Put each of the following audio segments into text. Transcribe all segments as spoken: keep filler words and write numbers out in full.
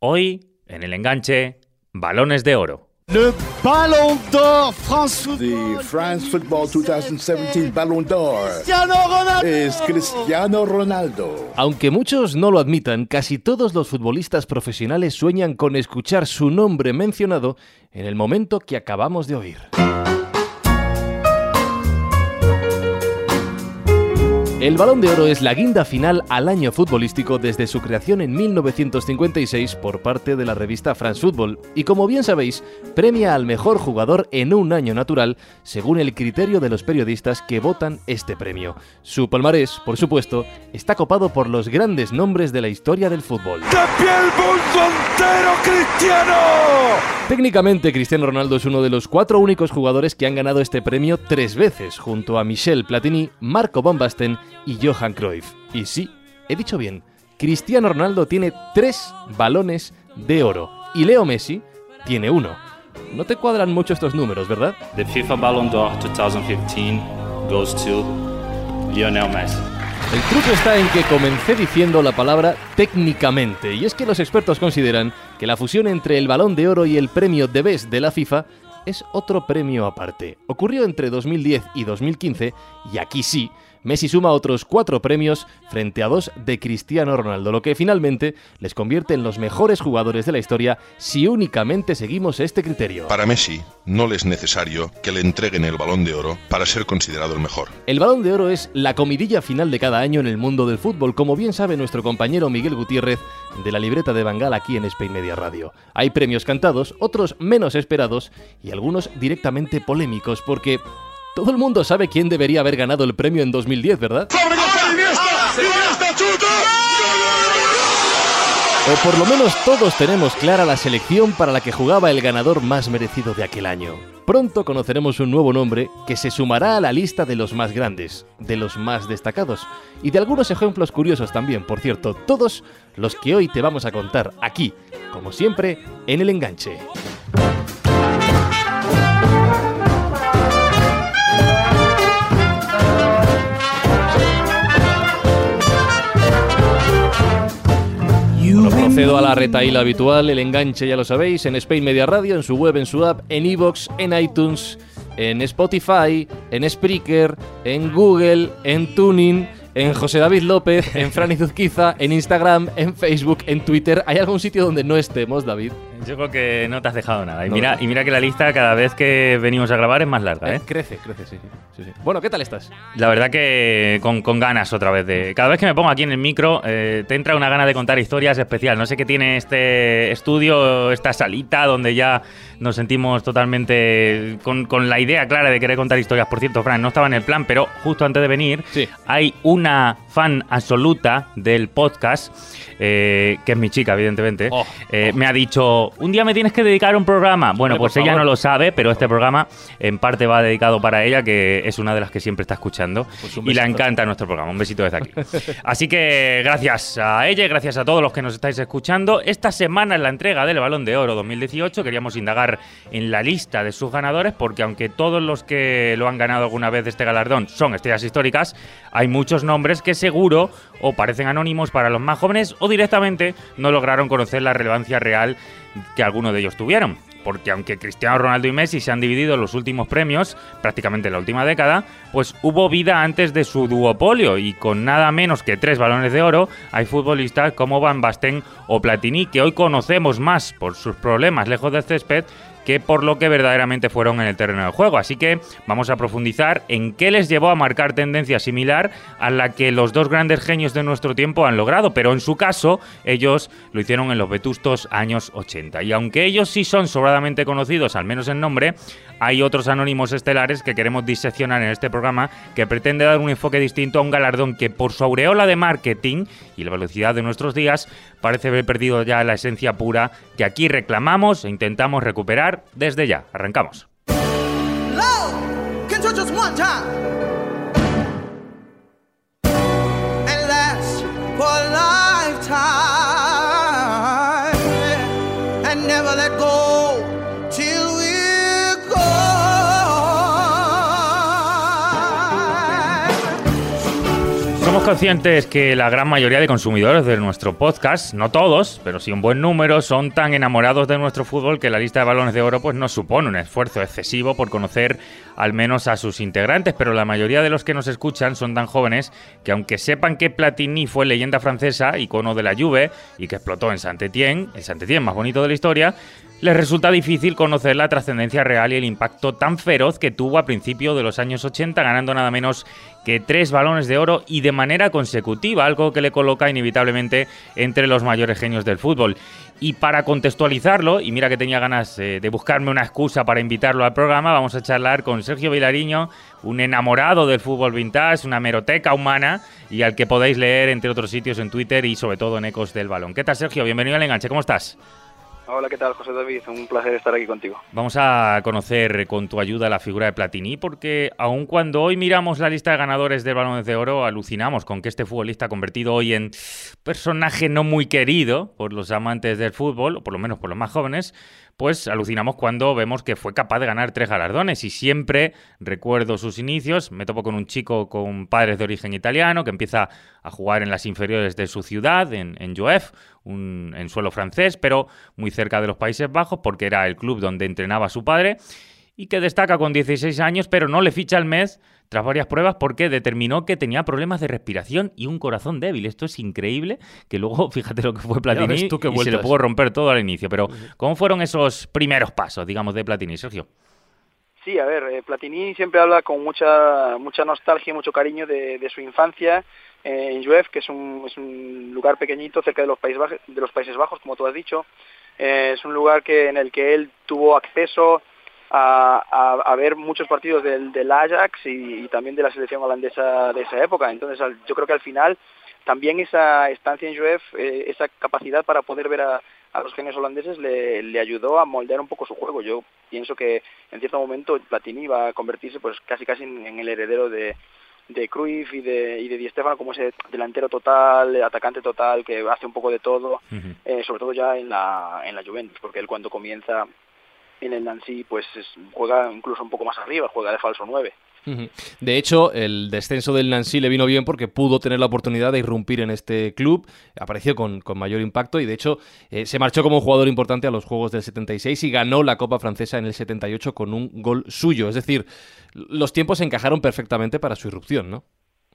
Hoy, en El Enganche, balones de oro. Le Ballon d'Or France Football. The France Football twenty seventeen Ballon d'Or Cristiano Ronaldo. es Cristiano Ronaldo. Aunque muchos no lo admitan, casi todos los futbolistas profesionales sueñan con escuchar su nombre mencionado en el momento que acabamos de oír. El Balón de Oro es la guinda final al año futbolístico desde su creación en mil novecientos cincuenta y seis por parte de la revista France Football y, como bien sabéis, premia al mejor jugador en un año natural según el criterio de los periodistas que votan este premio. Su palmarés, por supuesto, está copado por los grandes nombres de la historia del fútbol. ¡De pie el mundo entero, Cristiano! Técnicamente, Cristiano Ronaldo es uno de los cuatro únicos jugadores que han ganado este premio tres veces, junto a Michel Platini, Marco Van Basten y Johan Cruyff. Y sí, he dicho bien, Cristiano Ronaldo tiene tres balones de oro y Leo Messi tiene uno. No te cuadran mucho estos números, ¿verdad? The FIFA Ballon d'Or twenty fifteen goes to Lionel Messi. El truco está en que comencé diciendo la palabra técnicamente, y es que los expertos consideran que la fusión entre el Balón de Oro y el premio The Best de la FIFA es otro premio aparte. Ocurrió entre dos mil diez y dos mil quince, y aquí sí, Messi suma otros cuatro premios frente a dos de Cristiano Ronaldo, lo que finalmente les convierte en los mejores jugadores de la historia si únicamente seguimos este criterio. Para Messi, no le es necesario que le entreguen el Balón de Oro para ser considerado el mejor. El Balón de Oro es la comidilla final de cada año en el mundo del fútbol, como bien sabe nuestro compañero Miguel Gutiérrez de la libreta de Bangal aquí en Spain Media Radio. Hay premios cantados, otros menos esperados y algunos directamente polémicos, porque todo el mundo sabe quién debería haber ganado el premio en dos mil diez, ¿verdad? O por lo menos todos tenemos clara la selección para la que jugaba el ganador más merecido de aquel año. Pronto conoceremos un nuevo nombre que se sumará a la lista de los más grandes, de los más destacados y de algunos ejemplos curiosos también, por cierto, todos los que hoy te vamos a contar aquí, como siempre, en El Enganche. Bueno, procedo a la retahíla habitual, El Enganche ya lo sabéis, en Spain Media Radio, en su web, en su app, en iVoox, en iTunes, en Spotify, en Spreaker, en Google, en Tuning, en José David López, en Fran Izuzquiza, en Instagram, en Facebook, en Twitter. ¿Hay algún sitio donde no estemos, David? Yo creo que no te has dejado nada. Y, No, mira, no. y mira que la lista cada vez que venimos a grabar es más larga, ¿eh? Eh, crece, crece, sí, sí, sí. Bueno, ¿qué tal estás? La verdad que con, con ganas otra vez de... Cada vez que me pongo aquí en el micro eh, te entra una gana de contar historias especial. No sé qué tiene este estudio, esta salita donde ya nos sentimos totalmente con, con la idea clara de querer contar historias. Por cierto, Fran, no estaba en el plan, pero justo antes de venir Sí. hay una fan absoluta del podcast, eh, que es mi chica, evidentemente. Oh, eh, oh. Me ha dicho, un día me tienes que dedicar un programa. Bueno, Hombre, pues por ella favor. no lo sabe, pero este programa en parte va dedicado para ella, que es una de las que siempre está escuchando. Pues un Y le besito. encanta nuestro programa. Un besito desde aquí. Así que gracias a ella y gracias a todos los que nos estáis escuchando. Esta semana, en la entrega del Balón de Oro dos mil dieciocho, queríamos indagar en la lista de sus ganadores, porque aunque todos los que lo han ganado alguna vez de este galardón son estrellas históricas, hay muchos nombres que seguro o parecen anónimos para los más jóvenes o directamente no lograron conocer la relevancia real que algunos de ellos tuvieron. Porque aunque Cristiano Ronaldo y Messi se han dividido en los últimos premios, prácticamente en la última década, pues hubo vida antes de su duopolio, y con nada menos que tres balones de oro hay futbolistas como Van Basten o Platini que hoy conocemos más por sus problemas lejos del césped que por lo que verdaderamente fueron en el terreno de juego. Así que vamos a profundizar en qué les llevó a marcar tendencia similar a la que los dos grandes genios de nuestro tiempo han logrado, pero en su caso ellos lo hicieron en los vetustos años ochenta. Y aunque ellos sí son sobradamente conocidos, al menos en nombre, hay otros anónimos estelares que queremos diseccionar en este programa, que pretende dar un enfoque distinto a un galardón que, por su aureola de marketing y la velocidad de nuestros días, parece haber perdido ya la esencia pura que aquí reclamamos e intentamos recuperar desde ya. Arrancamos. Love can touch us one time and last for a lifetime and never let go till we're gone. Somos Somos conscientes que la gran mayoría de consumidores de nuestro podcast, no todos, pero sí un buen número, son tan enamorados de nuestro fútbol que la lista de balones de oro pues nos supone un esfuerzo excesivo por conocer al menos a sus integrantes, pero la mayoría de los que nos escuchan son tan jóvenes que aunque sepan que Platini fue leyenda francesa, icono de la Juve y que explotó en Saint-Étienne, el Saint-Étienne más bonito de la historia, les resulta difícil conocer la trascendencia real y el impacto tan feroz que tuvo a principios de los años ochenta, ganando nada menos que tres balones de oro y de manera consecutiva, algo que le coloca inevitablemente entre los mayores genios del fútbol. Y para contextualizarlo, y mira que tenía ganas eh, de buscarme una excusa para invitarlo al programa, vamos a charlar con Sergio Vilariño, un enamorado del fútbol vintage, una hemeroteca humana y al que podéis leer entre otros sitios en Twitter y sobre todo en Ecos del Balón. ¿Qué tal, Sergio? Bienvenido al Enganche, ¿cómo estás? Hola, ¿qué tal, José David? Un placer estar aquí contigo. Vamos a conocer con tu ayuda la figura de Platini, porque aun cuando hoy miramos la lista de ganadores del Balón de Oro, alucinamos con que este futbolista convertido hoy en personaje no muy querido por los amantes del fútbol, o por lo menos por los más jóvenes, pues alucinamos cuando vemos que fue capaz de ganar tres galardones. Y siempre recuerdo sus inicios, me topo con un chico con padres de origen italiano que empieza a jugar en las inferiores de su ciudad, en, en Joef, un, en suelo francés, pero muy cerca de los Países Bajos, porque era el club donde entrenaba su padre, y que destaca con dieciséis años, pero no le ficha el mes tras varias pruebas porque determinó que tenía problemas de respiración y un corazón débil. Esto es increíble, que luego, fíjate lo que fue Platini tú, y se le pudo romper todo al inicio. Pero, ¿cómo fueron esos primeros pasos, digamos, de Platini, Sergio? Sí, a ver, eh, Platini siempre habla con mucha mucha nostalgia y mucho cariño de, de su infancia eh, en Joef, que es un, es un lugar pequeñito cerca de los Países Bajos, de los Países Bajos, como tú has dicho. Eh, es un lugar que en el que él tuvo acceso A, a, a ver muchos partidos del, del Ajax y, y también de la selección holandesa de esa época. Entonces al, yo creo que al final también esa estancia en Joef, eh, esa capacidad para poder ver a, a los genios holandeses le, le ayudó a moldear un poco su juego. Yo pienso que en cierto momento Platini va a convertirse pues casi casi en, en el heredero de, de Cruyff y de, y de Di Stéfano, como ese delantero total, atacante total, que hace un poco de todo, uh-huh. eh, sobre todo ya en la, en la Juventus, porque él cuando comienza en el Nancy pues es, juega incluso un poco más arriba, juega de falso nueve. De hecho, el descenso del Nancy le vino bien porque pudo tener la oportunidad de irrumpir en este club, apareció con, con mayor impacto y de hecho eh, se marchó como jugador importante a los Juegos del setenta y seis y ganó la Copa Francesa en el setenta y ocho con un gol suyo. Es decir, los tiempos se encajaron perfectamente para su irrupción, ¿no?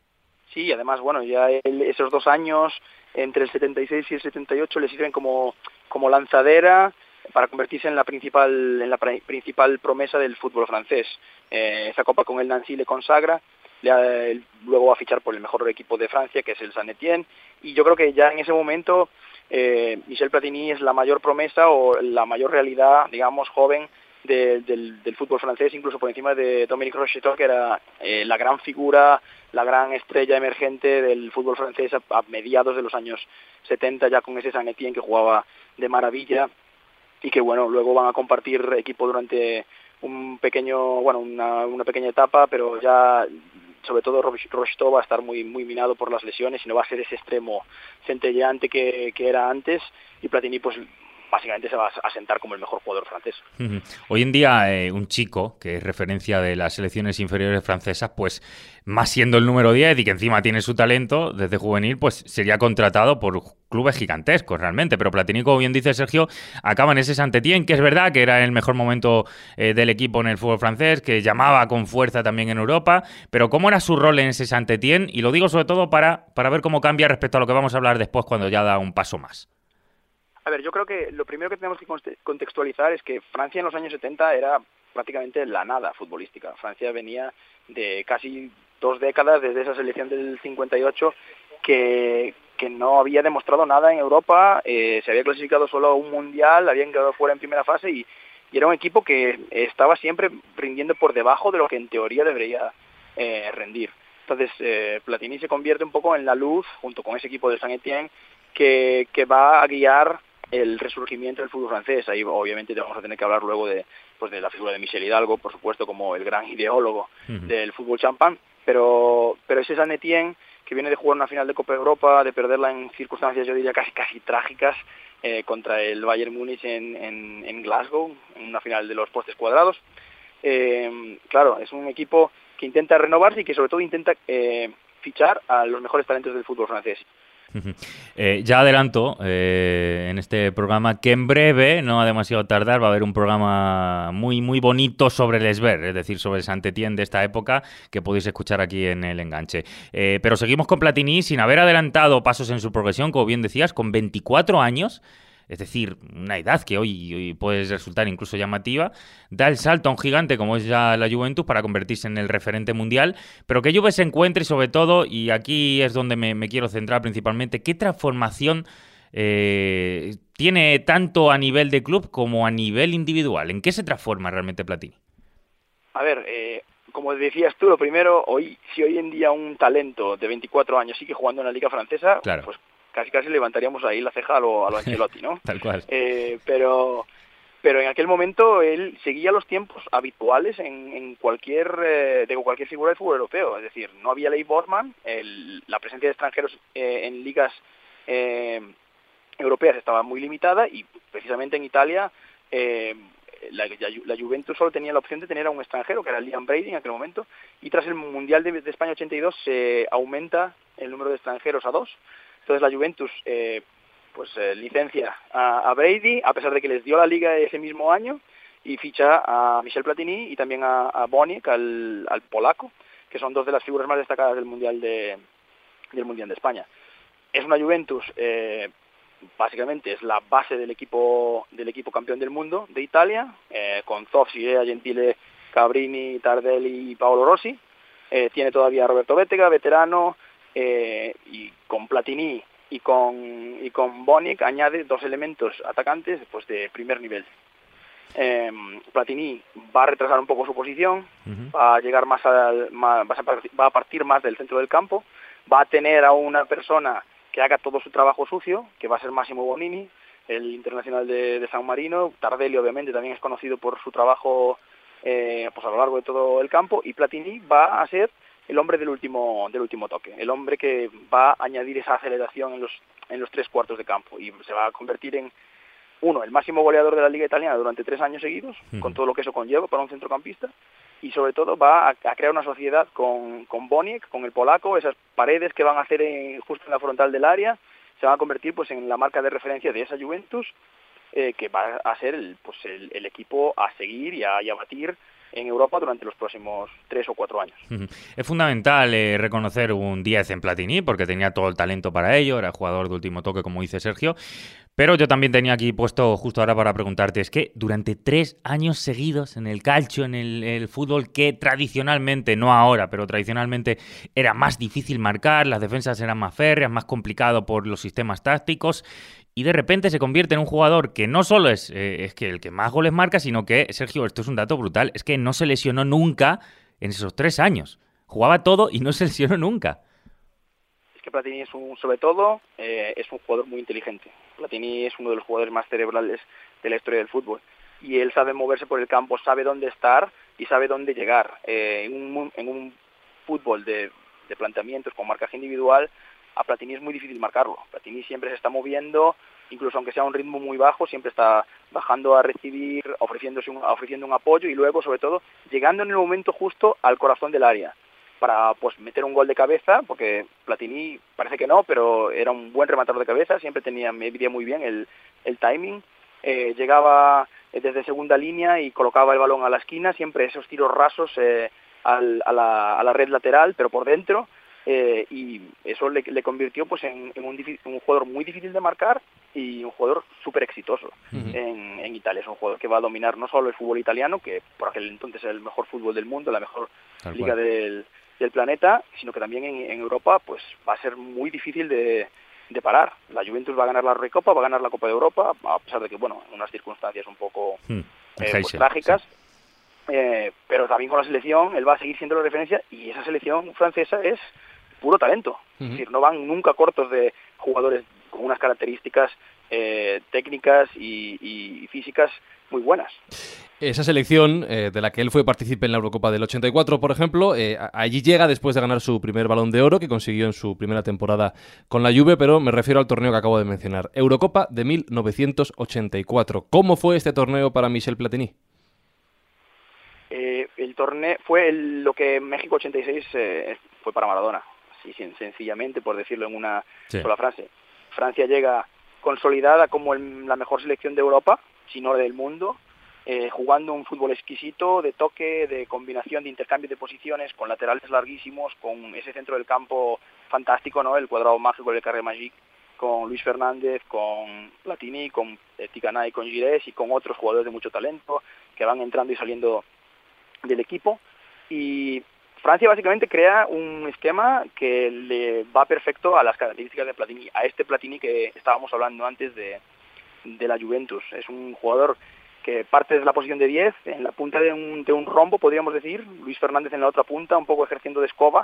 Sí, además, bueno, ya el, esos dos años entre el setenta y seis y el setenta y ocho le sirven como, como lanzadera para convertirse en la principal en la principal promesa del fútbol francés. Eh, esa copa con el Nancy le consagra, le, luego va a fichar por el mejor equipo de Francia, que es el Saint-Étienne, y yo creo que ya en ese momento eh, Michel Platini es la mayor promesa o la mayor realidad, digamos, joven de, del, del fútbol francés, incluso por encima de Dominique Rocheteau, que era eh, la gran figura, la gran estrella emergente del fútbol francés a, a mediados de los años setenta, ya con ese Saint-Étienne que jugaba de maravilla, y que bueno, luego van a compartir equipo durante un pequeño, bueno, una, una pequeña etapa, pero ya sobre todo Rocheteau va a estar muy muy minado por las lesiones y no va a ser ese extremo centelleante que, que era antes, y Platini pues básicamente se va a sentar como el mejor jugador francés. Uh-huh. Hoy en día eh, un chico que es referencia de las selecciones inferiores francesas, pues más siendo el número diez y que encima tiene su talento desde juvenil, pues sería contratado por clubes gigantescos realmente. Pero Platini, como bien dice Sergio, acaba en ese Saint-Étienne, que es verdad que era el mejor momento eh, del equipo en el fútbol francés, que llamaba con fuerza también en Europa, pero ¿cómo era su rol en ese Saint-Étienne? Y lo digo sobre todo para, para ver cómo cambia respecto a lo que vamos a hablar después cuando ya da un paso más. A ver, yo creo que lo primero que tenemos que contextualizar es que Francia en los años setenta era prácticamente la nada futbolística. Francia venía de casi dos décadas desde esa selección del cincuenta y ocho que, que no había demostrado nada en Europa, eh, se había clasificado solo a un mundial, habían quedado fuera en primera fase y, y era un equipo que estaba siempre rindiendo por debajo de lo que en teoría debería eh, rendir. Entonces eh, Platini se convierte un poco en la luz, junto con ese equipo de Saint-Étienne, que, que va a guiar el resurgimiento del fútbol francés. Ahí obviamente vamos a tener que hablar luego de, pues, de la figura de Michel Hidalgo, por supuesto, como el gran ideólogo uh-huh. del fútbol champán, pero, pero ese Saint-Étienne que viene de jugar una final de Copa Europa, de perderla en circunstancias, yo diría, casi casi trágicas, eh, contra el Bayern Múnich en, en, en Glasgow, en una final de los postes cuadrados. Eh, claro, es un equipo que intenta renovarse y que sobre todo intenta eh, fichar a los mejores talentos del fútbol francés. Eh, ya adelanto eh, en este programa que en breve, no a demasiado tardar, va a haber un programa muy muy bonito sobre el Esber, es decir, sobre el Saint-Étienne de esta época, que podéis escuchar aquí en el enganche. Eh, pero seguimos con Platini sin haber adelantado pasos en su progresión, como bien decías, con veinticuatro años. Es decir, una edad que hoy, hoy puede resultar incluso llamativa, da el salto a un gigante como es ya la Juventus para convertirse en el referente mundial, pero que Juve se encuentre y sobre todo, y aquí es donde me, me quiero centrar principalmente, ¿qué transformación eh, tiene tanto a nivel de club como a nivel individual? ¿En qué se transforma realmente Platini? A ver, eh, como decías tú, lo primero, hoy si hoy en día un talento de veinticuatro años sigue jugando en la Liga Francesa, claro, pues casi casi levantaríamos ahí la ceja a lo, a lo Ancelotti, ¿no? Tal cual. Eh, pero, pero en aquel momento él seguía los tiempos habituales en, en cualquier eh, de cualquier figura del fútbol europeo. Es decir, no había ley Bosman, el, la presencia de extranjeros eh, en ligas eh, europeas estaba muy limitada y precisamente en Italia eh, la, la Juventus solo tenía la opción de tener a un extranjero, que era Liam Brady en aquel momento, y tras el Mundial de, de España ochenta y dos se aumenta el número de extranjeros a dos. Entonces la Juventus eh, pues eh, licencia a, a Brady, a pesar de que les dio la liga ese mismo año, y ficha a Michel Platini y también a, a Boniek, al, al polaco, que son dos de las figuras más destacadas del Mundial de, del Mundial de España. Es una Juventus, eh, básicamente es la base del equipo del equipo campeón del mundo de Italia, eh, con Zoff, Sigea, Gentile, Cabrini, Tardelli y Paolo Rossi. Eh, tiene todavía a Roberto Bettega, veterano, Eh, y con Platini y con y con Boniek añade dos elementos atacantes pues de primer nivel. Eh, Platini va a retrasar un poco su posición, uh-huh. va a llegar más al más, va a partir más del centro del campo, va a tener a una persona que haga todo su trabajo sucio, que va a ser Massimo Bonini, el internacional de, de San Marino. Tardelli obviamente también es conocido por su trabajo eh, pues a lo largo de todo el campo, y Platini va a ser el hombre del último del último toque, el hombre que va a añadir esa aceleración en los en los tres cuartos de campo, y se va a convertir en, uno, el máximo goleador de la Liga Italiana durante tres años seguidos, uh-huh. con todo lo que eso conlleva para un centrocampista, y sobre todo va a, a crear una sociedad con, con Boniek, con el polaco. Esas paredes que van a hacer en, justo en la frontal del área se van a convertir pues en la marca de referencia de esa Juventus, eh, que va a ser el, pues el, el equipo a seguir y a, y a batir en Europa durante los próximos tres o cuatro años. Es fundamental eh, reconocer un diez en Platini, porque tenía todo el talento para ello, era jugador de último toque, como dice Sergio, pero yo también tenía aquí puesto justo ahora para preguntarte, es que durante tres años seguidos en el calcio, en el, el fútbol, que tradicionalmente, no ahora, pero tradicionalmente era más difícil marcar, las defensas eran más férreas, más complicado por los sistemas tácticos, y de repente se convierte en un jugador que no solo es, eh, es que el que más goles marca, sino que, Sergio, esto es un dato brutal, es que no se lesionó nunca en esos tres años. Jugaba todo y no se lesionó nunca. Es que Platini es un, sobre todo, eh, es un jugador muy inteligente. Platini es uno de los jugadores más cerebrales de la historia del fútbol. Y él sabe moverse por el campo, sabe dónde estar y sabe dónde llegar. Eh, en, un, en un fútbol de, de planteamientos con marcaje individual, a Platini es muy difícil marcarlo. Platini siempre se está moviendo, incluso aunque sea a un ritmo muy bajo, siempre está bajando a recibir, ofreciéndose un, ofreciendo un apoyo, y luego, sobre todo, llegando en el momento justo al corazón del área para pues meter un gol de cabeza, porque Platini parece que no, pero era un buen rematador de cabeza, siempre tenía, medía muy bien el, el timing, eh, llegaba desde segunda línea y colocaba el balón a la esquina, siempre esos tiros rasos eh, al, a, la, a la red lateral, pero por dentro. Eh, y eso le, le convirtió pues en, en, un, en un jugador muy difícil de marcar y un jugador súper exitoso uh-huh. en, en Italia. Es un jugador que va a dominar no solo el fútbol italiano, que por aquel entonces era el mejor fútbol del mundo, la mejor Tal liga del, del planeta, sino que también en, en Europa pues va a ser muy difícil de, de parar. La Juventus va a ganar la Recopa, va a ganar la Copa de Europa, a pesar de que, bueno, en unas circunstancias un poco uh-huh. eh, pues, trágicas, sí. eh, pero también con la selección él va a seguir siendo la referencia, y esa selección francesa es puro talento, uh-huh. es decir, no van nunca cortos de jugadores con unas características eh, técnicas y, y físicas muy buenas. Esa selección eh, de la que él fue partícipe en la Eurocopa del ochenta y cuatro, por ejemplo, eh, allí llega después de ganar su primer Balón de Oro, que consiguió en su primera temporada con la Juve, pero me refiero al torneo que acabo de mencionar, Eurocopa de mil novecientos ochenta y cuatro. ¿Cómo fue este torneo para Michel Platini? Eh, el torneo fue el, lo que México ochenta y seis eh, fue para Maradona. así sencillamente, por decirlo en una sí. sola frase. Francia llega consolidada como el, la mejor selección de Europa, si no del mundo, eh, jugando un fútbol exquisito, de toque, de combinación, de intercambio de posiciones, con laterales larguísimos, con ese centro del campo fantástico, ¿no? El cuadrado mágico del Carré Magique, con Luis Fernández, con Platini, con eh, Tigana y con Girés y con otros jugadores de mucho talento que van entrando y saliendo del equipo. Y Francia básicamente crea un esquema que le va perfecto a las características de Platini, a este Platini que estábamos hablando antes de, de la Juventus. Es un jugador que parte desde la posición de diez, en la punta de un, de un rombo, podríamos decir, Luis Fernández en la otra punta, un poco ejerciendo de escoba,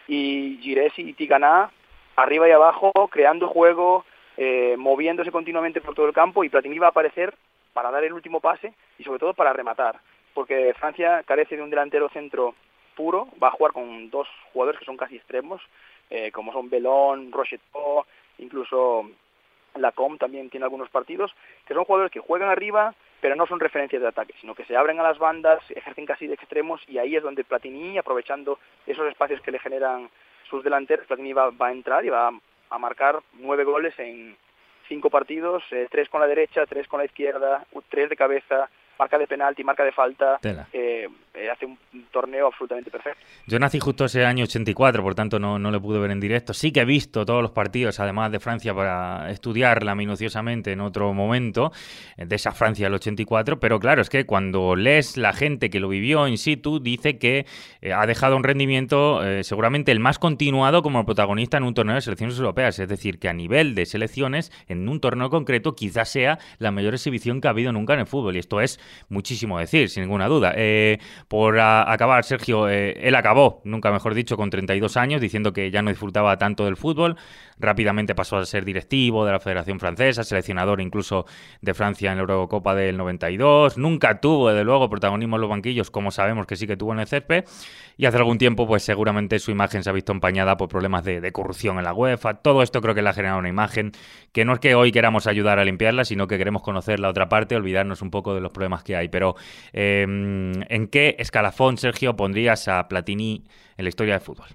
y Girés y Tigana arriba y abajo, creando juego, eh, moviéndose continuamente por todo el campo, y Platini va a aparecer para dar el último pase y sobre todo para rematar, porque Francia carece de un delantero centro puro, va a jugar con dos jugadores que son casi extremos, eh, como son Belón, Rocheteau, incluso Lacombe también tiene algunos partidos, que son jugadores que juegan arriba, pero no son referencias de ataque, sino que se abren a las bandas, ejercen casi de extremos, y ahí es donde Platini, aprovechando esos espacios que le generan sus delanteros, Platini va, va a entrar y va a, a marcar nueve goles en cinco partidos, eh, tres con la derecha, tres con la izquierda, tres de cabeza, marca de penalti, marca de falta, eh, eh, hace un torneo absolutamente perfecto. Yo nací justo ese año ochenta y cuatro, por tanto no, no le pude ver en directo. Sí que he visto todos los partidos, además de Francia, para estudiarla minuciosamente en otro momento, de esa Francia del ochenta y cuatro, pero claro, es que cuando lees la gente que lo vivió in situ, dice que eh, ha dejado un rendimiento eh, seguramente el más continuado como protagonista en un torneo de selecciones europeas, es decir, que a nivel de selecciones, en un torneo concreto, quizás sea la mayor exhibición que ha habido nunca en el fútbol, y esto es muchísimo decir, sin ninguna duda. Eh, por a, acabar, Sergio, eh, él acabó, nunca mejor dicho, con treinta y dos años, diciendo que ya no disfrutaba tanto del fútbol. Rápidamente pasó a ser directivo de la Federación Francesa, seleccionador incluso de Francia en la Eurocopa del noventa y dos. Nunca tuvo, desde luego, protagonismo en los banquillos, como sabemos que sí que tuvo en el césped. Y hace algún tiempo, pues seguramente su imagen se ha visto empañada por problemas de, de corrupción en la UEFA. Todo esto creo que le ha generado una imagen que no es que hoy queramos ayudar a limpiarla, sino que queremos conocer la otra parte, olvidarnos un poco de los problemas que hay. Pero, eh, ¿en qué escalafón, Sergio, pondrías a Platini en la historia del fútbol?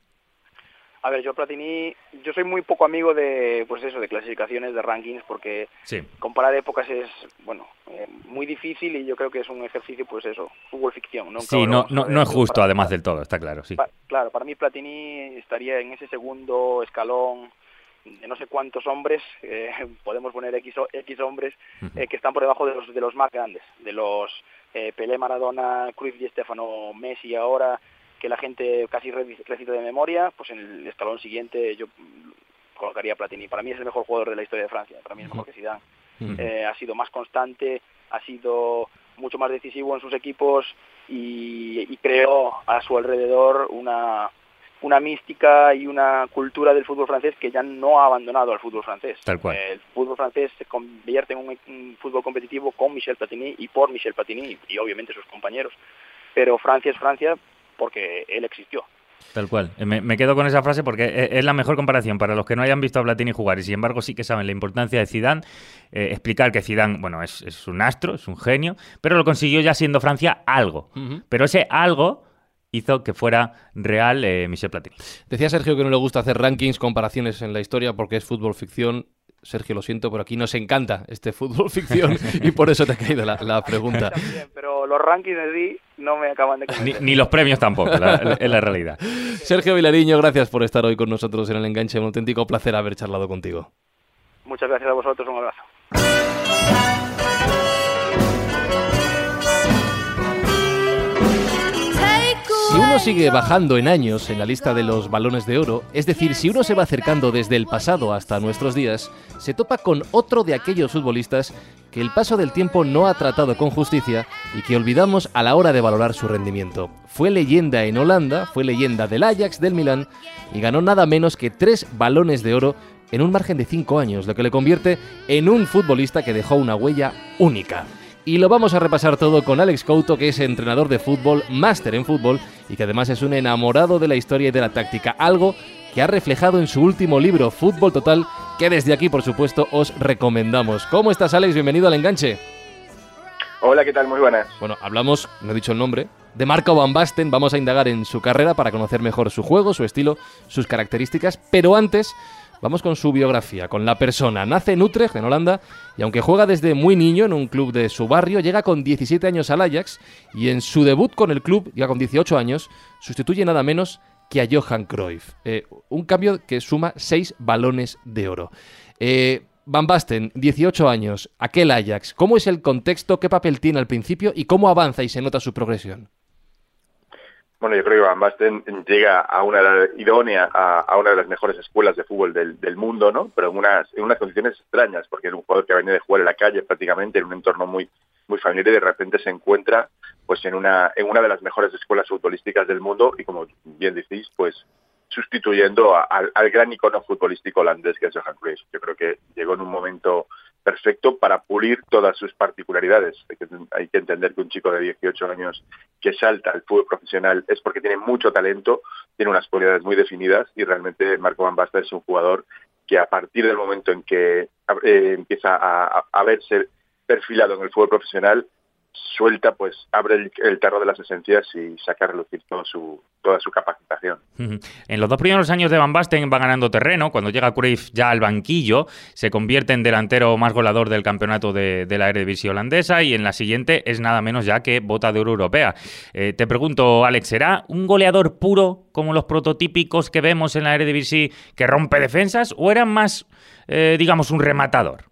A ver, yo Platini, yo soy muy poco amigo de, pues eso, de clasificaciones, de rankings, porque sí. comparar épocas es, bueno, eh, muy difícil, y yo creo que es un ejercicio, pues eso, fútbol ficción. ¿no? Sí, no, no, no es justo, para, además del todo, está claro, sí. Pa, claro, para mí Platini estaría en ese segundo escalón de no sé cuántos hombres, eh, podemos poner X, X hombres, eh, que están por debajo de los, de los más grandes, de los eh, Pelé, Maradona, Cruyff y Stefano, Messi ahora, que la gente casi recita de memoria. Pues en el escalón siguiente yo colocaría a Platini. Para mí es el mejor jugador de la historia de Francia, para mí es mejor que Zidane. Uh-huh. Eh, ha sido más constante, ha sido mucho más decisivo en sus equipos, y, y creó a su alrededor una, una mística y una cultura del fútbol francés que ya no ha abandonado al fútbol francés. Tal cual. Eh, el fútbol francés se convierte en un, un fútbol competitivo con Michel Platini y por Michel Platini y obviamente sus compañeros. Pero Francia es Francia porque él existió. Tal cual. Me, me quedo con esa frase porque es la mejor comparación para los que no hayan visto a Platini jugar y sin embargo sí que saben la importancia de Zidane. Eh, explicar que Zidane, bueno, es, es un astro, es un genio, pero lo consiguió ya siendo Francia algo. Uh-huh. Pero ese algo hizo que fuera real eh, Michel Platini. Decía Sergio que no le gusta hacer rankings, comparaciones en la historia porque es fútbol ficción. Sergio, lo siento, pero aquí nos encanta este fútbol ficción y por eso te ha caído la, la pregunta. También, pero los rankings de sí no me acaban de convencer. Ni, ni los premios tampoco, la, la, es la realidad. Sergio Vilariño, gracias por estar hoy con nosotros en El Enganche. Un auténtico placer haber charlado contigo. Muchas gracias a vosotros, un abrazo. Si uno sigue bajando en años en la lista de los balones de oro, es decir, si uno se va acercando desde el pasado hasta nuestros días, se topa con otro de aquellos futbolistas que el paso del tiempo no ha tratado con justicia y que olvidamos a la hora de valorar su rendimiento. Fue leyenda en Holanda, fue leyenda del Ajax, del Milán, y ganó nada menos que tres balones de oro en un margen de cinco años, lo que le convierte en un futbolista que dejó una huella única. Y lo vamos a repasar todo con Alex Couto, que es entrenador de fútbol, máster en fútbol y que además es un enamorado de la historia y de la táctica, algo que ha reflejado en su último libro, Fútbol Total, que desde aquí, por supuesto, os recomendamos. ¿Cómo estás, Alex? Bienvenido al Enganche. Hola, ¿qué tal? Muy buenas. Bueno, hablamos, no he dicho el nombre, de Marco Van Basten. Vamos a indagar en su carrera para conocer mejor su juego, su estilo, sus características, pero antes vamos con su biografía, con la persona. Nace en Utrecht, en Holanda, y aunque juega desde muy niño en un club de su barrio, llega con diecisiete años al Ajax y en su debut con el club, ya con dieciocho años, sustituye nada menos que a Johan Cruyff. Eh, un cambio que suma seis balones de oro. Eh, Van Basten, dieciocho años, aquel Ajax. ¿Cómo es el contexto? ¿Qué papel tiene al principio? ¿Y cómo avanza y se nota su progresión? Bueno, yo creo que Van Basten llega a una idónea a, a una de las mejores escuelas de fútbol del, del mundo, ¿no? Pero en unas, en unas condiciones extrañas, porque era un jugador que venía de jugar en la calle prácticamente, en un entorno muy, muy familiar, y de repente se encuentra pues en una, en una de las mejores escuelas futbolísticas del mundo, y como bien decís, pues sustituyendo a, a, al gran icono futbolístico holandés que es Johan Cruyff. Yo creo que llegó en un momento perfecto para pulir todas sus particularidades. Hay que, hay que entender que un chico de dieciocho años que salta al fútbol profesional es porque tiene mucho talento, tiene unas cualidades muy definidas, y realmente Marco Van Basten es un jugador que a partir del momento en que eh, empieza a, a, a verse perfilado en el fútbol profesional, suelta, pues abre el, el tarro de las esencias y saca a relucir todo su, toda su capacitación. En los dos primeros años de Van Basten va ganando terreno. Cuando llega Cruyff ya al banquillo, se convierte en delantero más goleador del campeonato de, de la Eredivisie holandesa, y en la siguiente es nada menos ya que bota de oro europea. Eh, te pregunto, Alex, ¿será un goleador puro como los prototípicos que vemos en la Eredivisie que rompe defensas, o era más, eh, digamos, un rematador?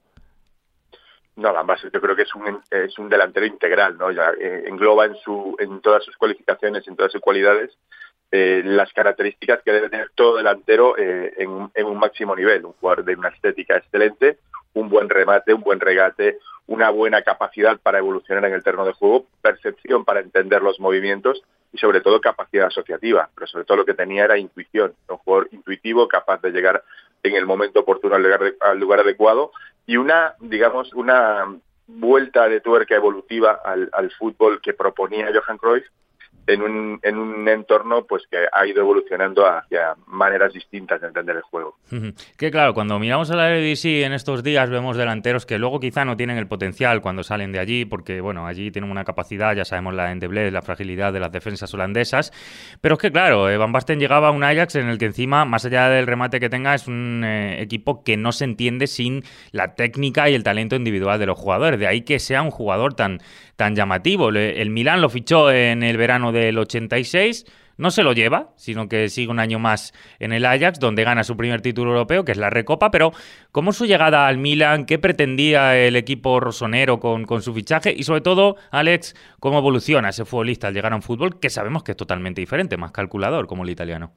No, Van Basten yo creo que es un es un delantero integral, ¿no? Ya eh, engloba en su en todas sus cualificaciones, en todas sus cualidades, eh, las características que debe tener todo delantero eh, en, en un máximo nivel. Un jugador de una estética excelente, un buen remate, un buen regate, una buena capacidad para evolucionar en el terreno de juego, percepción para entender los movimientos y sobre todo capacidad asociativa. Pero sobre todo lo que tenía era intuición, un jugador intuitivo capaz de llegar en el momento oportuno al lugar, de, al lugar adecuado, y una, digamos, una vuelta de tuerca evolutiva al, al fútbol que proponía Johan Cruyff en un, en un entorno pues que ha ido evolucionando hacia maneras distintas de entender el juego. Que claro, cuando miramos a la Eredivisie en estos días vemos delanteros que luego quizá no tienen el potencial cuando salen de allí, porque bueno, allí tienen una capacidad, ya sabemos la endeblez, la fragilidad de las defensas holandesas, pero es que claro, eh, Van Basten llegaba a un Ajax en el que encima, más allá del remate que tenga, es un eh, equipo que no se entiende sin la técnica y el talento individual de los jugadores, de ahí que sea un jugador tan, tan llamativo. El Milán lo fichó en el verano de del ochenta y seis, no se lo lleva, sino que sigue un año más en el Ajax, donde gana su primer título europeo, que es la Recopa. Pero ¿cómo su llegada al Milan? ¿Qué pretendía el equipo rosonero con, con su fichaje? Y sobre todo, Alex, ¿cómo evoluciona ese futbolista al llegar a un fútbol que sabemos que es totalmente diferente, más calculador, como el italiano?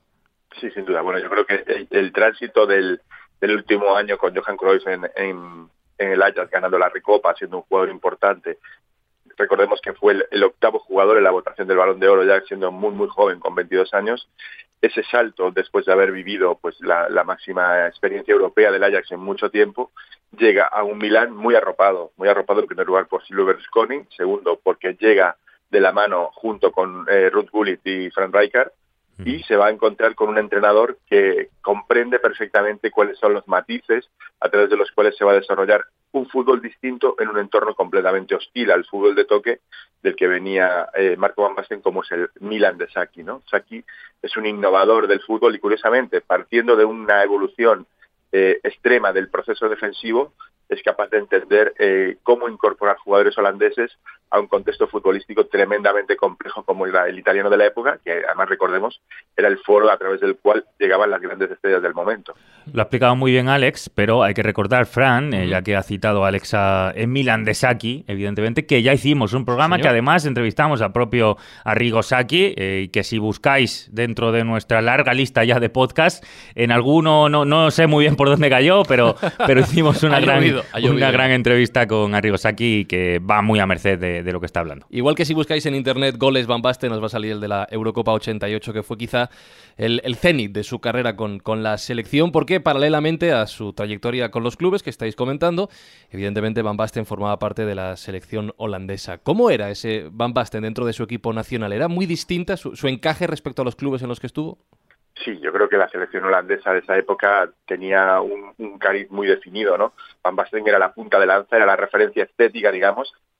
Sí, sin duda. Bueno, yo creo que el, el tránsito del, del último año con Johan Cruyff en, en, en el Ajax, ganando la Recopa, siendo un jugador importante. Recordemos que fue el, el octavo jugador en la votación del Balón de Oro, ya siendo muy muy joven, con veintidós años. Ese salto, después de haber vivido pues la, la máxima experiencia europea del Ajax en mucho tiempo, llega a un Milán muy arropado, muy arropado en primer lugar por Silvio Berlusconi, segundo porque llega de la mano junto con eh, Ruud Gullit y Frank Rijkaard, y se va a encontrar con un entrenador que comprende perfectamente cuáles son los matices a través de los cuales se va a desarrollar un fútbol distinto en un entorno completamente hostil al fútbol de toque del que venía eh, Marco Van Basten, como es el Milan de Sacchi, ¿no? Sacchi es un innovador del fútbol y, curiosamente, partiendo de una evolución eh, extrema del proceso defensivo, es capaz de entender eh, cómo incorporar jugadores holandeses a un contexto futbolístico tremendamente complejo como era el italiano de la época, que además, recordemos, era el foro a través del cual llegaban las grandes estrellas del momento. Lo ha explicado muy bien Alex, pero hay que recordar, Fran, eh, ya que ha citado a Alexa en Milan de Sacchi, evidentemente, que ya hicimos un programa, señor, que además entrevistamos al propio Arrigo Sacchi, eh, y que si buscáis dentro de nuestra larga lista ya de podcast, en alguno, no, no sé muy bien por dónde cayó, pero, pero hicimos una, gran, llovido, una gran entrevista con Arrigo Sacchi que va muy a merced de de lo que está hablando. Igual que si buscáis en internet goles Van Basten, os va a salir el de la Eurocopa ochenta y ocho, que fue quizá el, el cenit de su carrera con, con la selección, porque paralelamente a su trayectoria con los clubes que estáis comentando, evidentemente Van Basten formaba parte de la selección holandesa. ¿Cómo era ese Van Basten dentro de su equipo nacional? ¿Era muy distinta su, su encaje respecto a los clubes en los que estuvo? Sí, yo creo que la selección holandesa de esa época tenía un, un cariz muy definido, ¿no? Van Basten era la punta de lanza, era la referencia estética, digamos,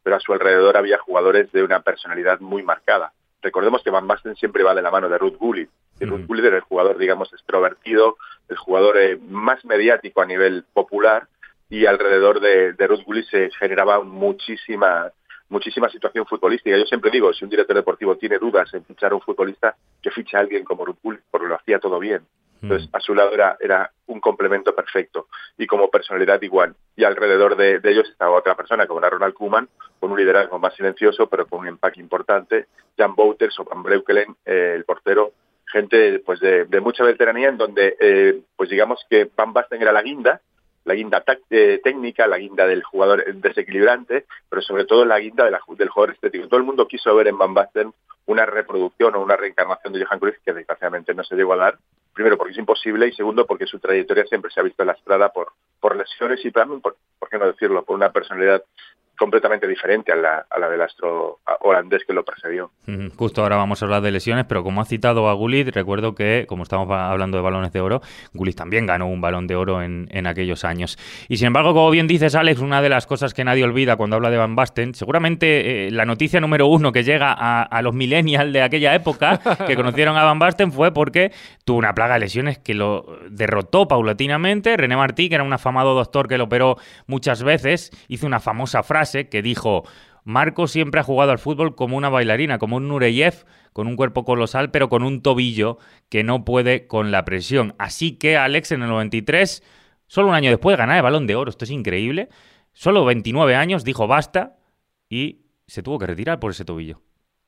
pero a su alrededor había jugadores de una personalidad muy marcada. Recordemos que Van Basten siempre va de la mano de Ruud Gullit. Y Ruud Gullit era el jugador, digamos, extrovertido, el jugador eh, más mediático a nivel popular, y alrededor de, de Ruud Gullit se generaba muchísima muchísima situación futbolística. Yo siempre digo, si un director deportivo tiene dudas en fichar a un futbolista, que ficha a alguien como Ruud Gullit, porque lo hacía todo bien. Entonces, a su lado era, era un complemento perfecto. Y como personalidad igual. Y alrededor de, de ellos estaba otra persona, como era Ronald Koeman, con un liderazgo más silencioso, pero con un empaque importante. Jan Wouters o Van Breukelen, eh, el portero, gente pues de, de mucha veteranía, en donde, eh, pues digamos que Van Basten era la guinda, la guinda eh, técnica, la guinda del jugador desequilibrante, pero sobre todo la guinda de la, del jugador estético. Todo el mundo quiso ver en Van Basten una reproducción o una reencarnación de Johan Cruyff, que desgraciadamente no se llegó a dar. Primero, porque es imposible, y segundo, porque su trayectoria siempre se ha visto lastrada por, por lesiones y también, por, por qué no decirlo, por una personalidad completamente diferente a la, a la del astro holandés que lo precedió. Justo ahora vamos a hablar de lesiones, pero como ha citado a Gullit, recuerdo que, como estamos hablando de balones de oro, Gullit también ganó un balón de oro en, en aquellos años. Y sin embargo, como bien dices, Alex, una de las cosas que nadie olvida cuando habla de Van Basten, seguramente eh, la noticia número uno que llega a, a los millennials de aquella época, que conocieron a Van Basten, fue porque tuvo una plaga de lesiones que lo derrotó paulatinamente. René Martí, que era un afamado doctor que lo operó muchas veces, hizo una famosa frase que dijo: Marco siempre ha jugado al fútbol como una bailarina, como un Nureyev, con un cuerpo colosal, pero con un tobillo que no puede con la presión. Así que Alex, en el noventa y tres, solo un año después de ganar el Balón de Oro, esto es increíble, solo veintinueve años, dijo basta y se tuvo que retirar por ese tobillo.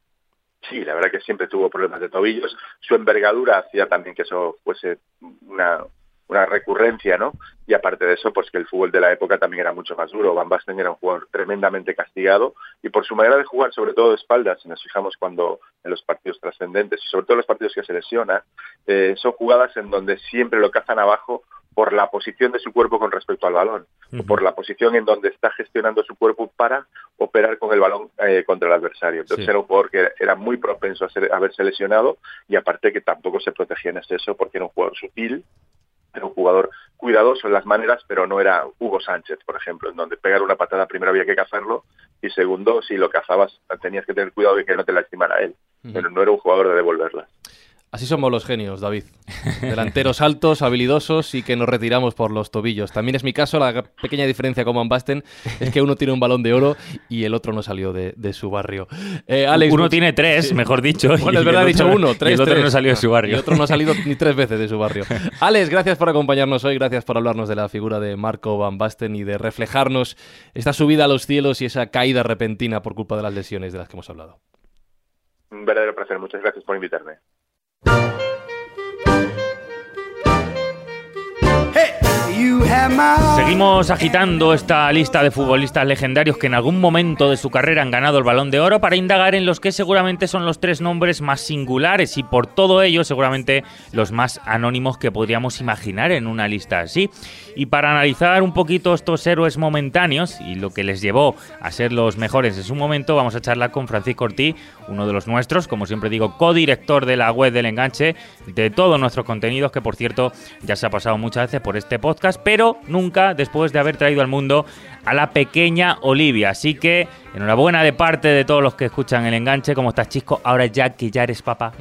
Sí, la verdad que siempre tuvo problemas de tobillos. Su envergadura hacía también que eso fuese una... una recurrencia, ¿no? Y aparte de eso, pues que el fútbol de la época también era mucho más duro. Van Basten era un jugador tremendamente castigado, y por su manera de jugar, sobre todo de espaldas, si nos fijamos cuando en los partidos trascendentes, y sobre todo los partidos que se lesiona, eh, son jugadas en donde siempre lo cazan abajo por la posición de su cuerpo con respecto al balón, uh-huh. o por la posición en donde está gestionando su cuerpo para operar con el balón eh, contra el adversario. Entonces sí. Era un jugador que era muy propenso a, ser, a haberse lesionado, y aparte que tampoco se protegía en exceso porque era un jugador sutil, era un jugador cuidadoso en las maneras, pero no era Hugo Sánchez, por ejemplo, en donde pegar una patada primero había que cazarlo, y segundo, si lo cazabas tenías que tener cuidado de que no te lastimara él, uh-huh. pero no era un jugador de devolverlas. Así somos los genios, David. Delanteros altos, habilidosos y que nos retiramos por los tobillos. También es mi caso. La pequeña diferencia con Van Basten es que uno tiene un balón de oro y el otro no salió de, de su barrio. Eh, Alex, uno tiene tres, sí. mejor dicho. Bueno, es verdad, he dicho uno. Tres, y el otro tres. no salió de su barrio. Y el otro no ha salido ni tres veces de su barrio. Alex, gracias por acompañarnos hoy. Gracias por hablarnos de la figura de Marco Van Basten y de reflejarnos esta subida a los cielos y esa caída repentina por culpa de las lesiones de las que hemos hablado. Un verdadero placer. Muchas gracias por invitarme. Seguimos agitando esta lista de futbolistas legendarios que en algún momento de su carrera han ganado el Balón de Oro, para indagar en los que seguramente son los tres nombres más singulares y por todo ello seguramente los más anónimos que podríamos imaginar en una lista así. Y para analizar un poquito estos héroes momentáneos y lo que les llevó a ser los mejores en su momento, vamos a charlar con Francisco Ortí, uno de los nuestros, como siempre digo, codirector de la web del Enganche, de todos nuestros contenidos, que por cierto ya se ha pasado muchas veces por este podcast, pero nunca después de haber traído al mundo a la pequeña Olivia. Así que enhorabuena de parte de todos los que escuchan el Enganche. ¿Cómo estás, Chisco? Ahora ya que ya eres papá.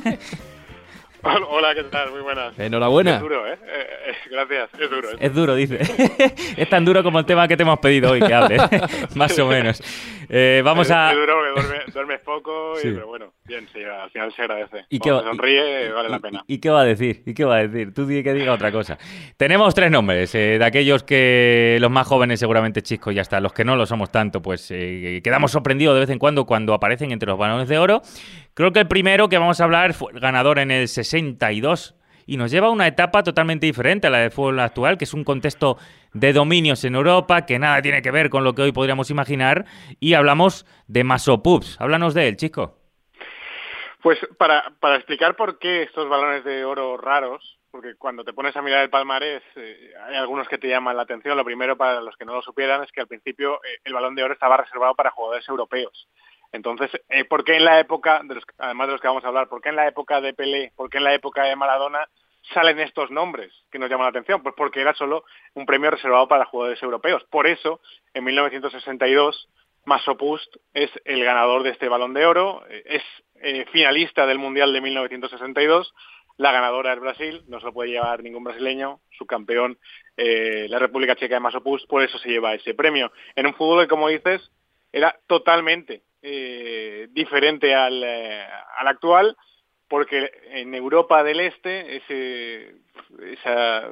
Hola, ¿qué tal? Muy buenas. Enhorabuena. Es duro, ¿eh? eh, eh gracias, es duro. Es, es duro, dice. Es tan duro como el tema que te hemos pedido hoy que hables, más o menos. Eh, vamos es, a... Es duro porque duermes, duermes poco, y, sí. pero bueno, bien, sí, al final se agradece. ¿Y Cuando qué va, se sonríe, y, vale la pena. ¿Y, ¿Y qué va a decir? ¿Y qué va a decir? Tú di que diga otra cosa. Tenemos tres nombres, eh, de aquellos que los más jóvenes seguramente, Chisco, ya está. Los que no lo somos tanto, pues eh, quedamos sorprendidos de vez en cuando cuando aparecen entre los balones de oro. Creo que el primero que vamos a hablar fue el ganador en el sesenta y dos y nos lleva a una etapa totalmente diferente a la del fútbol actual, que es un contexto de dominios en Europa que nada tiene que ver con lo que hoy podríamos imaginar, y hablamos de Masopust. Háblanos de él, Chico. Pues para, para explicar por qué estos balones de oro raros, porque cuando te pones a mirar el palmarés eh, hay algunos que te llaman la atención. Lo primero, para los que no lo supieran, es que al principio eh, el balón de oro estaba reservado para jugadores europeos. Entonces, eh, ¿por qué en la época, de los, además de los que vamos a hablar, por qué en la época de Pelé, por qué en la época de Maradona salen estos nombres que nos llaman la atención? Pues porque era solo un premio reservado para jugadores europeos. Por eso, en mil novecientos sesenta y dos, Masopust es el ganador de este Balón de Oro, es eh, finalista del Mundial de mil novecientos sesenta y dos, la ganadora es Brasil, no se lo puede llevar ningún brasileño, su campeón, eh, la República Checa de Masopust, por eso se lleva ese premio. En un fútbol que, como dices, era totalmente eh, diferente al, eh, al actual, porque en Europa del Este, ese, ese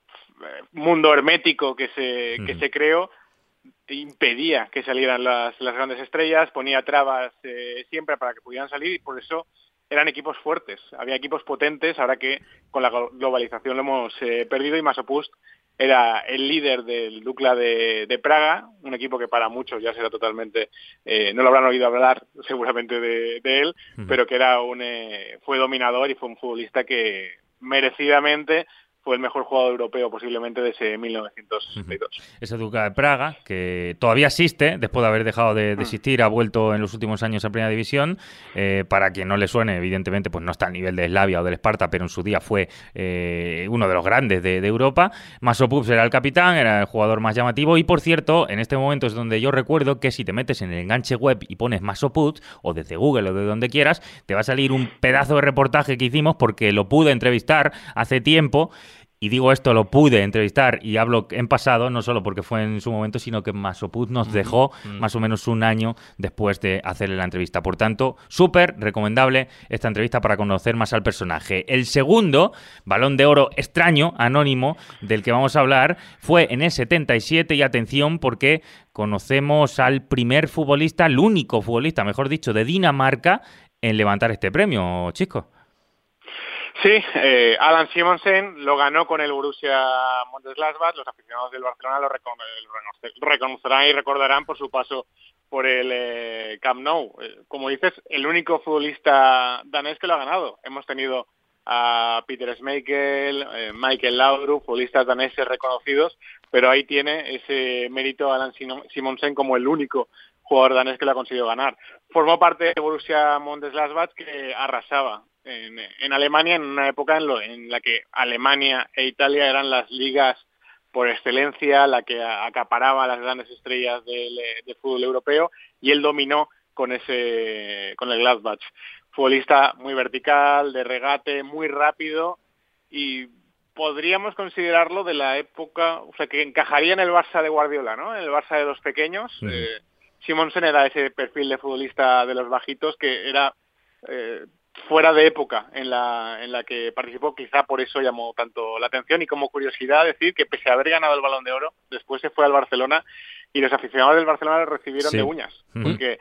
mundo hermético que se, que se creó, impedía que salieran las, las grandes estrellas, ponía trabas eh, siempre para que pudieran salir, y por eso eran equipos fuertes, había equipos potentes, ahora que con la globalización lo hemos eh, perdido, y Masopust era el líder del Dukla de, de Praga, un equipo que para muchos ya será totalmente, eh, no lo habrán oído hablar seguramente de, de él, uh-huh. pero que era un eh, fue dominador y fue un futbolista que merecidamente fue el mejor jugador europeo posiblemente de ese mil novecientos sesenta y dos. Uh-huh. Ese Dukla de Praga, que todavía existe, después de haber dejado de, de existir, ha vuelto en los últimos años a Primera División. Eh, para quien no le suene, evidentemente, pues no está al nivel de Slavia o del Esparta, pero en su día fue eh, uno de los grandes de, de Europa. Masopust era el capitán, era el jugador más llamativo, y por cierto, en este momento es donde yo recuerdo que si te metes en el enganche web y pones Masopust, o desde Google o de donde quieras, te va a salir un pedazo de reportaje que hicimos, porque lo pude entrevistar hace tiempo. Y digo esto, lo pude entrevistar, y hablo en pasado, no solo porque fue en su momento, sino que Masopust nos dejó mm. más o menos un año después de hacerle la entrevista. Por tanto, súper recomendable esta entrevista para conocer más al personaje. El segundo Balón de Oro extraño, anónimo, del que vamos a hablar, fue en el setenta y siete, y atención, porque conocemos al primer futbolista, el único futbolista, mejor dicho, de Dinamarca en levantar este premio, Chisco. Sí, eh, Allan Simonsen lo ganó con el Borussia Mönchengladbach. Los aficionados del Barcelona lo recono- reconocerán y recordarán por su paso por el eh, Camp Nou. Eh, como dices, el único futbolista danés que lo ha ganado. Hemos tenido a Peter Schmeichel, eh, Michael Laudrup, futbolistas daneses reconocidos, pero ahí tiene ese mérito Allan Simonsen como el único jugador danés que lo ha conseguido ganar. Formó parte de Borussia Mönchengladbach, que arrasaba En, en Alemania en una época en, lo, en la que Alemania e Italia eran las ligas por excelencia, la que acaparaba las grandes estrellas del, del fútbol europeo, y él dominó con ese con el Gladbach. Futbolista muy vertical, de regate, muy rápido, y podríamos considerarlo de la época, o sea, que encajaría en el Barça de Guardiola, ¿no? En el Barça de los pequeños. Mm. Eh, Simonsen era ese perfil de futbolista de los bajitos que era eh, fuera de época en la en la que participó, quizá por eso llamó tanto la atención. Y como curiosidad decir que pese a haber ganado el Balón de Oro, después se fue al Barcelona, y los aficionados del Barcelona lo recibieron sí. de uñas, uh-huh. porque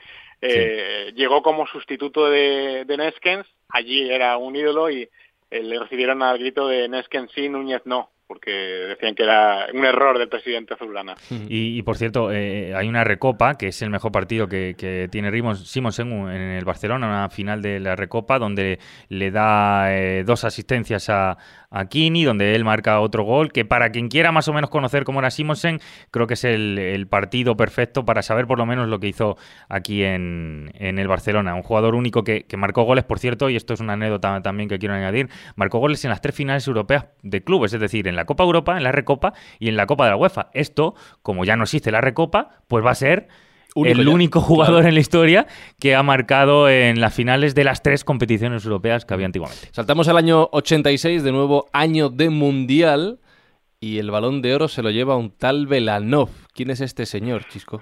eh, sí. llegó como sustituto de, de Neskens, allí era un ídolo, y eh, le recibieron al grito de Neskens sí, Núñez no, porque decían que era un error del presidente azulgrana. Y, y por cierto, eh, hay una Recopa, que es el mejor partido que, que tiene Simonsen en el Barcelona, una final de la Recopa, donde le da eh, dos asistencias a, a Kini, donde él marca otro gol, que para quien quiera más o menos conocer cómo era Simonsen, creo que es el, el partido perfecto para saber por lo menos lo que hizo aquí en, en el Barcelona. Un jugador único que, que marcó goles, por cierto, y esto es una anécdota también que quiero añadir, marcó goles en las tres finales europeas de clubes, es decir, en la Copa Europa, en la Recopa y en la Copa de la UEFA. Esto, como ya no existe la Recopa, pues va a ser único el ya. único jugador claro. en la historia que ha marcado en las finales de las tres competiciones europeas que había antiguamente. Saltamos al año ochenta y seis, de nuevo año de Mundial, y el Balón de Oro se lo lleva un tal Belanov. ¿Quién es este señor, Chisco?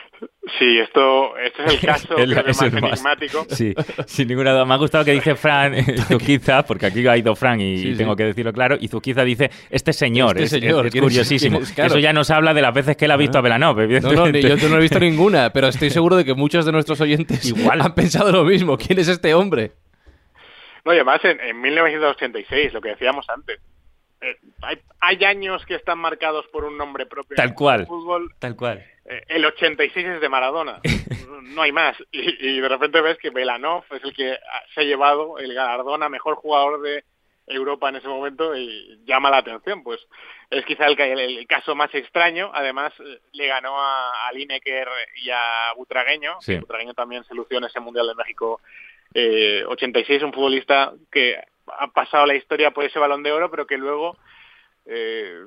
Sí, esto, este es el caso el, que es más enigmático. Sí, sin ninguna duda. Me ha gustado que dice Fran Zuquiza, porque aquí ha ido Fran y, sí, y tengo sí. que decirlo claro, y Zuquiza dice, este señor, este es, señor es, es curiosísimo. Es, claro. Eso ya nos habla de las veces que él ha visto ah. a Belanov, evidentemente. No, no, yo no he visto ninguna, pero estoy seguro de que muchos de nuestros oyentes igual han pensado lo mismo. ¿Quién es este hombre? No, y además en, en mil novecientos ochenta y seis, lo que decíamos antes, eh, hay, hay años que están marcados por un nombre propio. Tal cual, fútbol. tal cual. El ochenta y seis es de Maradona, no hay más, y, y de repente ves que Belanov es el que se ha llevado el galardón a mejor jugador de Europa en ese momento, y llama la atención. Pues es quizá el, el, el caso más extraño. Además le ganó a, a Lineker y a Butragueño, sí. Butragueño también se lució en ese Mundial de México eh, ochenta y seis, un futbolista que ha pasado la historia por ese Balón de Oro, pero que luego eh,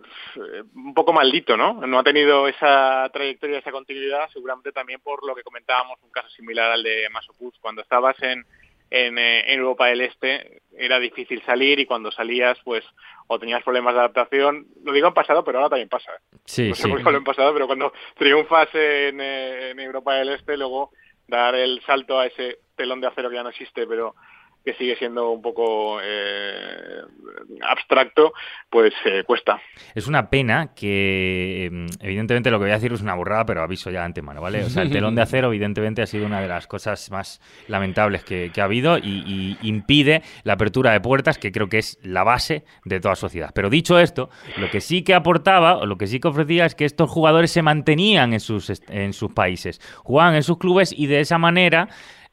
un poco maldito, ¿no? No ha tenido esa trayectoria, esa continuidad, seguramente también por lo que comentábamos, un caso similar al de Masopust. Cuando estabas en, en, en Europa del Este era difícil salir y cuando salías, pues, o tenías problemas de adaptación. Lo digo en pasado, pero ahora también pasa. Sí, no sé sí. por qué lo en pasado, pero cuando triunfas en, en Europa del Este, luego dar el salto a ese telón de acero que ya no existe, pero que sigue siendo un poco eh, abstracto, pues eh, cuesta. Es una pena que, evidentemente, lo que voy a decir es una burrada, pero aviso ya de antemano, ¿vale? O sea, el telón de acero, evidentemente, ha sido una de las cosas más lamentables que, que ha habido y, y impide la apertura de puertas, que creo que es la base de toda sociedad. Pero dicho esto, lo que sí que aportaba, o lo que sí que ofrecía, es que estos jugadores se mantenían en sus, en sus países, jugaban en sus clubes y de esa manera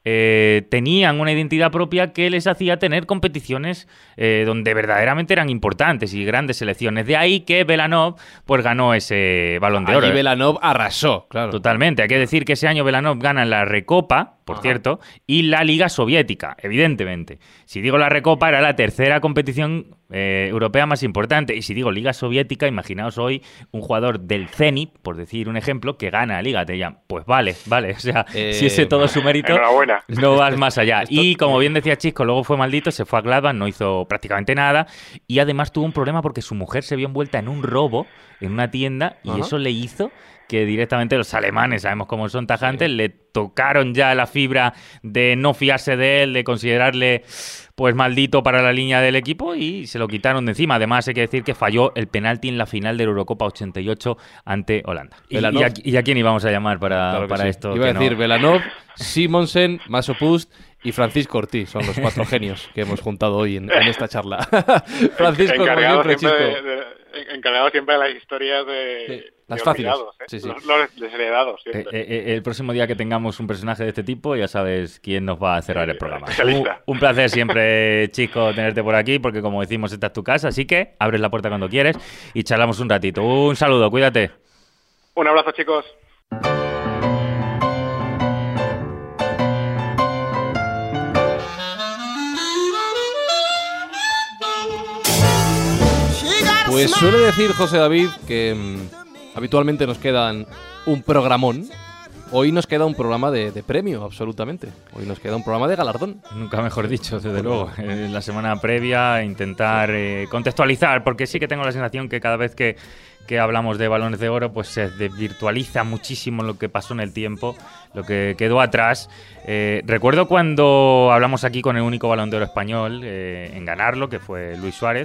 Eh, tenían una identidad propia que les hacía tener competiciones eh, donde verdaderamente eran importantes y grandes selecciones. De ahí que Belanov pues ganó ese Balón de Oro. Allí Belanov arrasó, claro. Totalmente. Hay que decir que ese año Belanov gana la Recopa, por Ajá. cierto, y la Liga Soviética, evidentemente. Si digo la Recopa, era la tercera competición eh, europea más importante. Y si digo Liga Soviética, imaginaos hoy un jugador del Zenit, por decir un ejemplo, que gana la Liga. Te llaman, pues vale, vale. O sea, eh, si ese todo su mérito, enhorabuena. No vas más allá. Y como bien decía Chisco, luego fue maldito, se fue a Gladbach, no hizo prácticamente nada. Y además tuvo un problema porque su mujer se vio envuelta en un robo en una tienda y Ajá. eso le hizo que directamente los alemanes, sabemos cómo son tajantes, sí. le tocaron ya la fibra de no fiarse de él, de considerarle pues maldito para la línea del equipo y se lo quitaron de encima. Además hay que decir que falló el penalti en la final de la Eurocopa ochenta y ocho ante Holanda. ¿Y, y, a, ¿Y a quién íbamos a llamar para, claro para sí. esto? Iba a decir no... Belanov, Simonsen, Masopust y Francisco Ortiz. Son los cuatro genios que hemos juntado hoy en, en esta charla. Francisco, encargado como siempre, siempre de, de, encargado siempre de las historias de... Sí. Las fáciles. ¿eh? Sí, sí. Los, los desheredados. Eh, eh, el próximo día que tengamos un personaje de este tipo, ya sabes quién nos va a cerrar el programa. Un, un placer siempre, Chico, tenerte por aquí, porque como decimos, esta es tu casa, así que abres la puerta cuando quieres y charlamos un ratito. Un saludo, cuídate. Un abrazo, chicos. Pues suele decir José David que mmm, habitualmente nos quedan un programón. Hoy nos queda un programa de, de premio, absolutamente. Hoy nos queda un programa de galardón. Nunca mejor dicho, desde luego. En la semana previa intentar eh, contextualizar, porque sí que tengo la sensación que cada vez que, que hablamos de balones de oro, pues se desvirtualiza muchísimo lo que pasó en el tiempo, lo que quedó atrás. Eh, recuerdo cuando hablamos aquí con el único balón de oro español eh, en ganarlo, que fue Luis Suárez.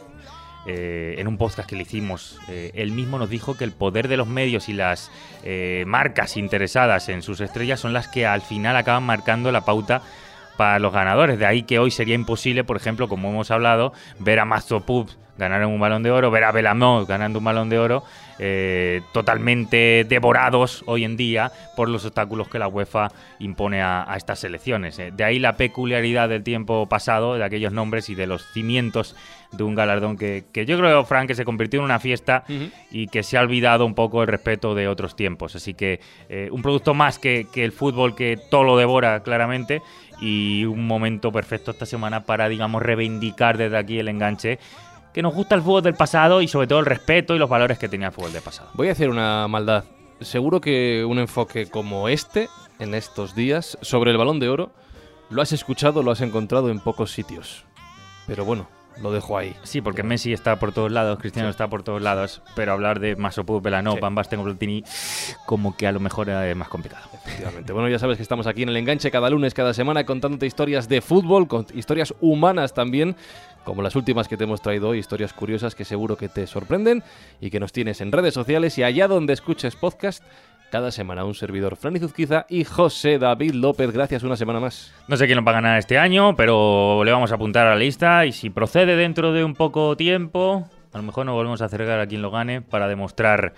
Eh, en un podcast que le hicimos, eh, él mismo nos dijo que el poder de los medios y las eh, marcas interesadas en sus estrellas son las que al final acaban marcando la pauta para los ganadores. De ahí que hoy sería imposible, por ejemplo, como hemos hablado, ver a Masopust ganar un balón de oro, ver a Belanov ganando un balón de oro, eh, totalmente devorados hoy en día por los obstáculos que la UEFA impone a, a estas selecciones. Eh. De ahí la peculiaridad del tiempo pasado, de aquellos nombres y de los cimientos de un galardón que, que yo creo, Fran, que se convirtió en una fiesta uh-huh. y que se ha olvidado un poco el respeto de otros tiempos. Así que eh, un producto más que, que el fútbol, que todo lo devora claramente, y un momento perfecto esta semana para, digamos, reivindicar desde aquí el enganche, que nos gusta el fútbol del pasado y sobre todo el respeto y los valores que tenía el fútbol del pasado. Voy a hacer una maldad. Seguro que un enfoque como este, en estos días, sobre el Balón de Oro, lo has escuchado, lo has encontrado en pocos sitios. Pero bueno, lo dejo ahí. Sí, porque Messi está por todos lados, Cristiano sí. está por todos lados, pero hablar de Masopust, Belanov, sí. Van Basten o Platini, como que a lo mejor es más complicado. Efectivamente. Bueno, ya sabes que estamos aquí en El Enganche cada lunes, cada semana, contándote historias de fútbol, con historias humanas también, como las últimas que te hemos traído hoy, historias curiosas que seguro que te sorprenden y que nos tienes en redes sociales y allá donde escuches podcast. Cada semana un servidor, Fran Izuzquiza y José David López. Gracias una semana más. No sé quién lo va a ganar este año, pero le vamos a apuntar a la lista y si procede dentro de un poco tiempo, a lo mejor nos volvemos a acercar a quien lo gane para demostrar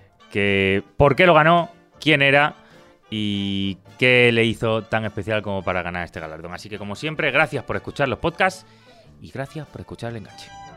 que por qué lo ganó, quién era y qué le hizo tan especial como para ganar este galardón. Así que como siempre, gracias por escuchar los podcasts y gracias por escuchar El Enganche.